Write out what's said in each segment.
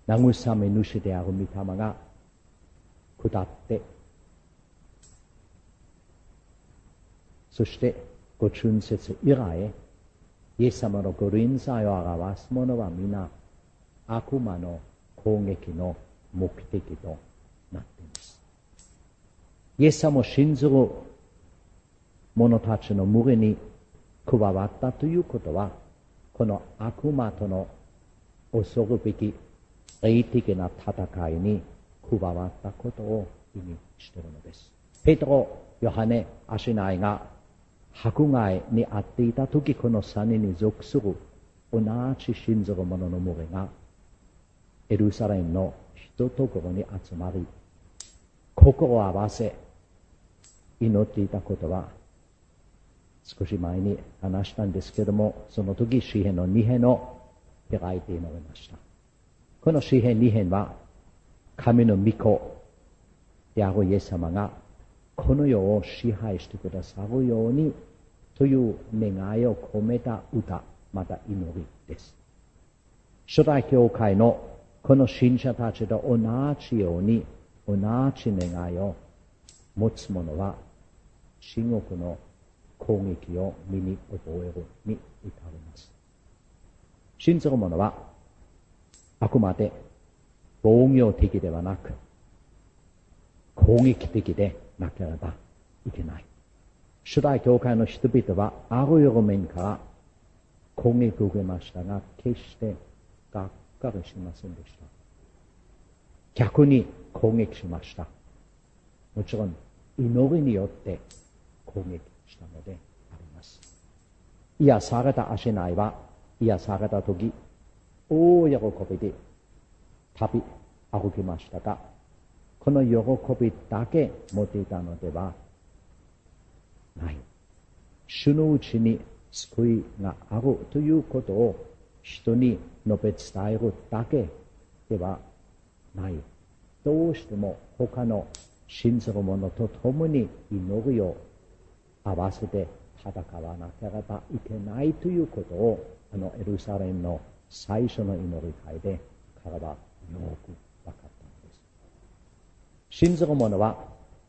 慰め主である御霊が下って、そしてご春節以来、イエス様のご臨在を表すものは皆悪魔の攻撃の目的となっています。イエス様を信ずる者たちの群れに加わったということは、この悪魔との恐るべき霊的な戦いに加わったことを意味しているのです。ペテロ、ヨハネ、アシナイが迫害にあっていたとき、この3人に属する同じ信ずる者の群れがエルサレムの一ところに集まり、心を合わせ祈っていたことは少し前に話したんですけれども、その時詩編の2編を開いて祈りました。この詩編2編は神の御子であるイエス様がこの世を支配してくださるようにという願いを込めた歌、また祈りです。初代教会のこの信者たちと同じように同じ願いを持つ者は神国の攻撃を身に覚えるに至ります。信ずる者はあくまで防御的ではなく攻撃的でなければいけない。初代教会の人々はあらゆる面から攻撃を受けましたが、決してがっかりしませんでした。逆に攻撃しました。もちろん祈りによって攻撃したのであります。癒されたアシナイは癒された時、大喜びで旅歩きましたが、この喜びだけ持っていたのではない。主のうちに救いがあるということを人に述べ伝えるだけではない。どうしても他の信ずる者と共に祈りを合わせて戦わなければいけないということを、エルサレムの最初の祈り会で彼はよく分かったのです。信ずる者は、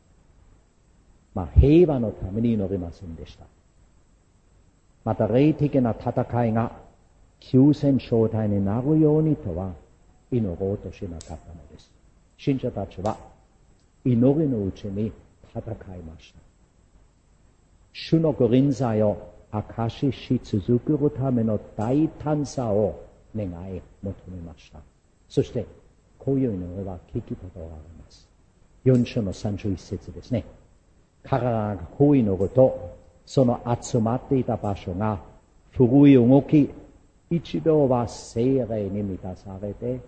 平和のために祈りませんでした。また霊的な戦いが休戦状態になるようにとは祈ろうとしなかったのです。信者たちは祈りのうちに戦いました。主のご臨在を証しし続けるための大胆さを願い求めました。そしてこういう祈りは聞き取られます。4章の31節ですね。彼らがこう祈ると、その集まっていた場所が古い動き、一度は聖霊に満たされて、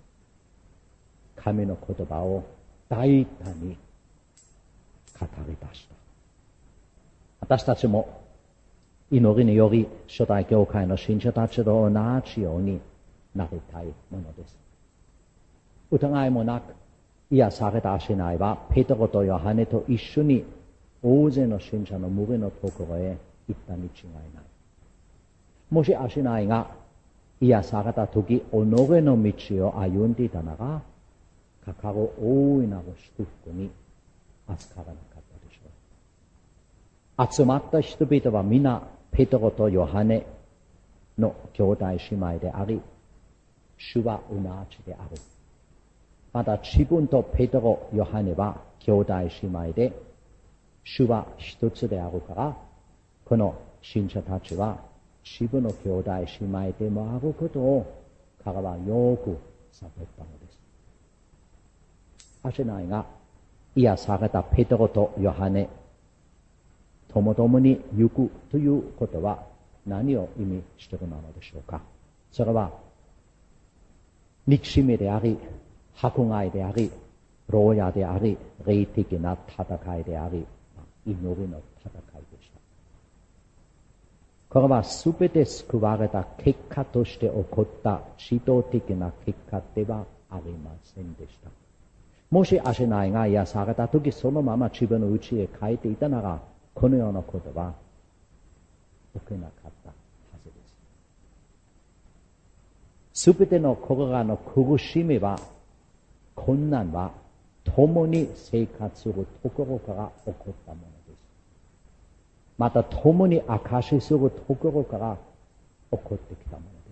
神の言葉を大胆に語り出した。私たちも祈りにより初代教会の信者たちと同じようになりたいものです。疑いもなく癒されたアシナイはペテロとヨハネと一緒に大勢の信者の群れのところへ行ったに違いない。もしアシナイが癒された時、己の道を歩んでいたなら、かかる大いなる祝福に預からなかったでしょう。集まった人々は皆ペテロとヨハネの兄弟姉妹であり、主は同じである。また自分とペテロ、ヨハネは兄弟姉妹で、主は一つであるから、この信者たちは自分の兄弟姉妹でもあることを彼はよく悟ったのです。アシナイが癒されたペテロとヨハネともどもに行くということは何を意味しているのでしょうか。それは憎しみであり、迫害であり、牢屋であり、霊的な戦いであり、祈りの戦いでした。これはすべて救われた結果として起こった指導的な結果ではありませんでした。もしアシナイが癒されたとき、そのまま自分の家へ帰っていたなら、このようなことは起きなかったはずです。 すべての心の苦しみは、困難は、共に生活するところから起こったものです。また、共に証しするところから起こってきたものです。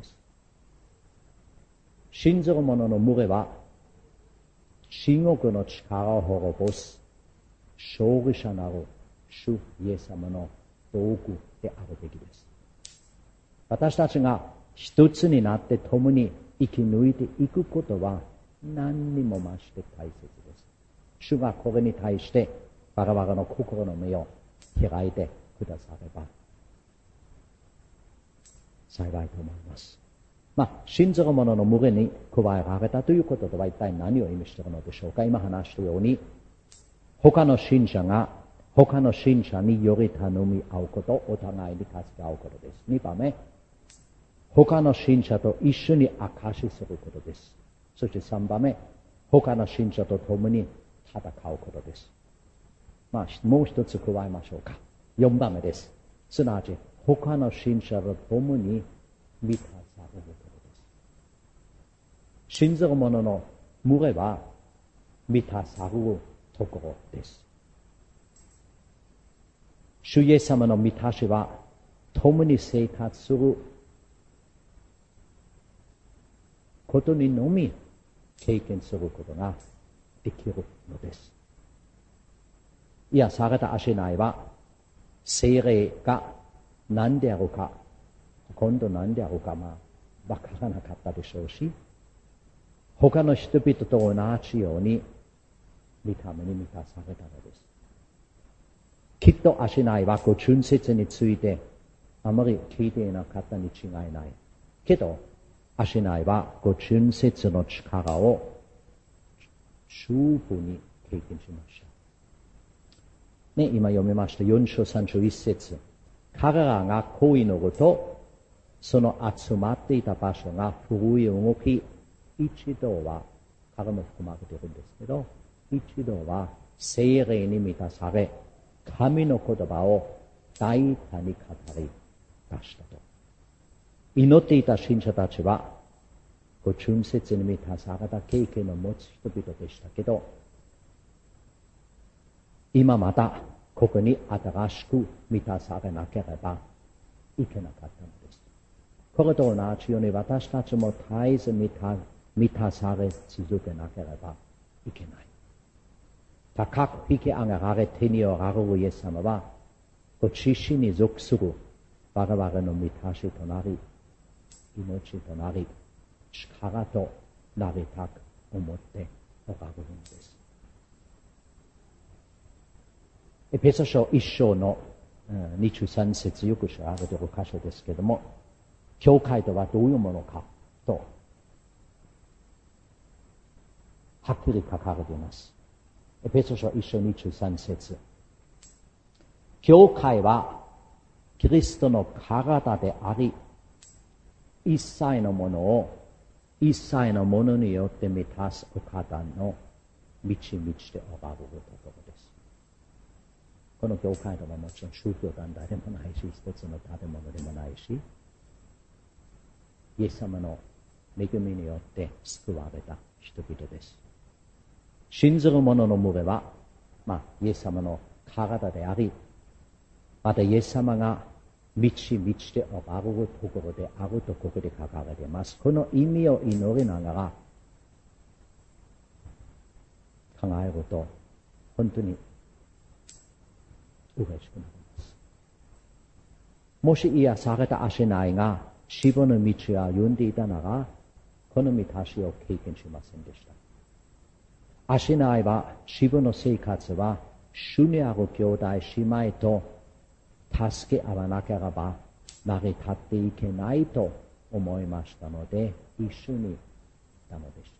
信ずる者の群れは、地獄の力を滅ぼす勝利者なる主イエス様の道具であるべきです。私たちが一つになって共に生き抜いていくことは何にも増して大切です。主がこれに対して我々の心の目を開いてくだされば幸いと思います。信ずる者の群れに加えられたということでは一体何を意味しているのでしょうか。今話したように、他の信者が他の信者により頼み合うこと、お互いに助け合うことです。2番目、他の信者と一緒に証しすることです。そして3番目、他の信者と共に戦うことです。もう一つ加えましょうか。4番目です。すなわち、他の信者と共に満たされることです。信ずる者の群れは満たされるところです。主イエス様の満たしは共に生活することにのみ経験することができるのです。癒された足ないは聖霊が何であるか、今度何であるかわからなかったでしょうし、他の人々と同じように御霊に満たされたのです。きっと足ないはご春節についてあまり聞いていなかったに違いない。けど、足ないはご春節の力を十分に経験しました。今読みました。4章3章1節。彼らがこう祈ると、その集まっていた場所が古い動き、一度は、彼も含まれているんですけど、一度は聖霊に満たされ、神の言葉を大胆に語り出したと。祈っていた信者たちは、ご春節に満たされた経験を持つ人々でしたけど、今またここに新しく満たされなければいけなかったのです。これと同じように私たちも絶えず満たされ続けなければいけない。高く引き上げられ手におられるイエス様は、ご自身に属する我々の満たしとなり、命となり、力となりたく思っておられるのです。エペソ書1章の23節よく知られている箇所ですけれども、教会とはどういうものかとはっきり書かれています。エペソ書1章23節。教会はキリストの体であり、一切のものを一切のものによって満たすお方の満ち満ちておられるところです。この教会ではもちろん宗教団体でもないし、一つの建物でもないし、イエス様の恵みによって救われた人々です。信ずる者の群れは、イエス様の体であり、またイエス様が満ち満ちておられるところであるとここで書かれています。この意味を祈りながら考えると、本当に嬉しくなります。もし癒された足ないが死亡の道を歩んでいたなら、この満たしを経験しませんでした。足ないは死亡の生活は主にある兄弟姉妹と助け合わなければ成り立っていけないと思いましたので、一緒にいたのでした。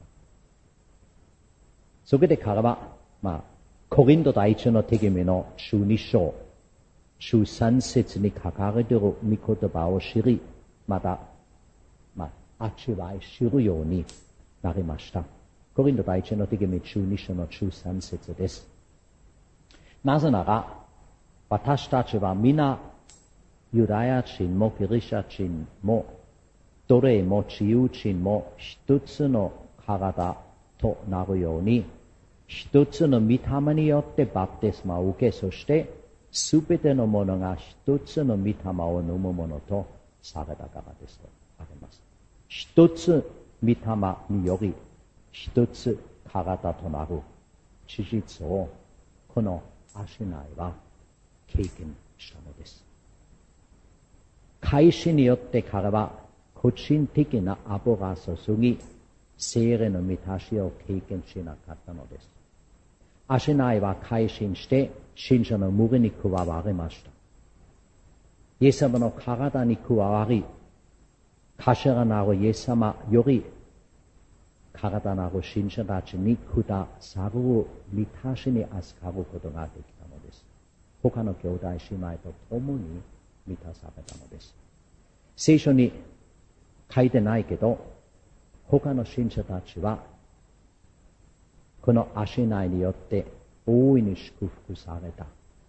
そこで彼は、コリント第一の手紙の12章、13節に書かれている御言葉を知り、また、味わい知るようになりました。コリント第一の手紙12章の13節です。なぜなら、私たちは皆ユダヤ人もギリシャ人もどれも自由人も一つの体となるように、一つの御霊によってバプテスマを受け、そしてすべてのものが一つの御霊を飲むものとされたからですとあります。一つ御霊により一つ体となる事実をこのアシナイは経験したのです。開始によって彼は個人的な油が注ぎ、聖霊の満たしを経験しなかったのです。アシナイは改心して信者の無理に加わりました。イエス様の体に加わり、頭なるイエス様より体なる信者たちにくださる満たしに預かることができたのです。他の兄弟姉妹と共に満たされたのです。聖書に書いてないけど、他の信者たちはこのアシナイによって大いに祝福された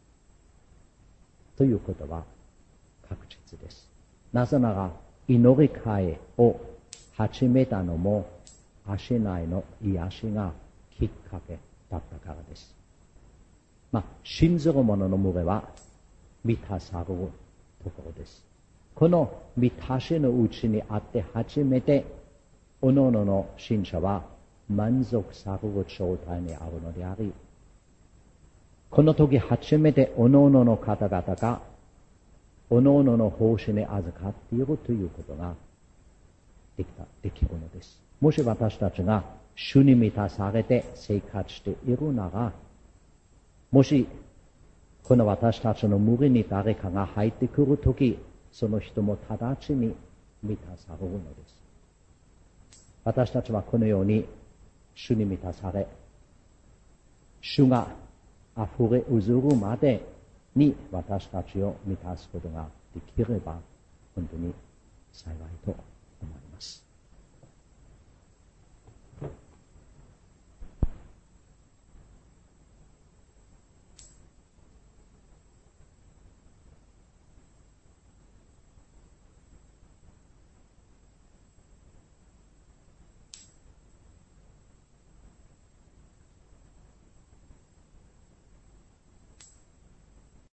ということは確実です。なぜなら祈り会を始めたのもアシナイの癒しがきっかけだったからです。信ずる者の群れは満たされるところです。この満たしのうちにあって初めて各々の信者は満足される状態にあるのであり、この時初めて各々の方々が各々の奉仕に預かっているということができるのです。もし私たちが主に満たされて生活しているなら、もしこの私たちの無理に誰かが入ってくるとき、その人も直ちに満たされるのです。私たちはこのように主に満たされ、主が溢れうずるまでに私たちを満たすことができれば、本当に幸いと思います。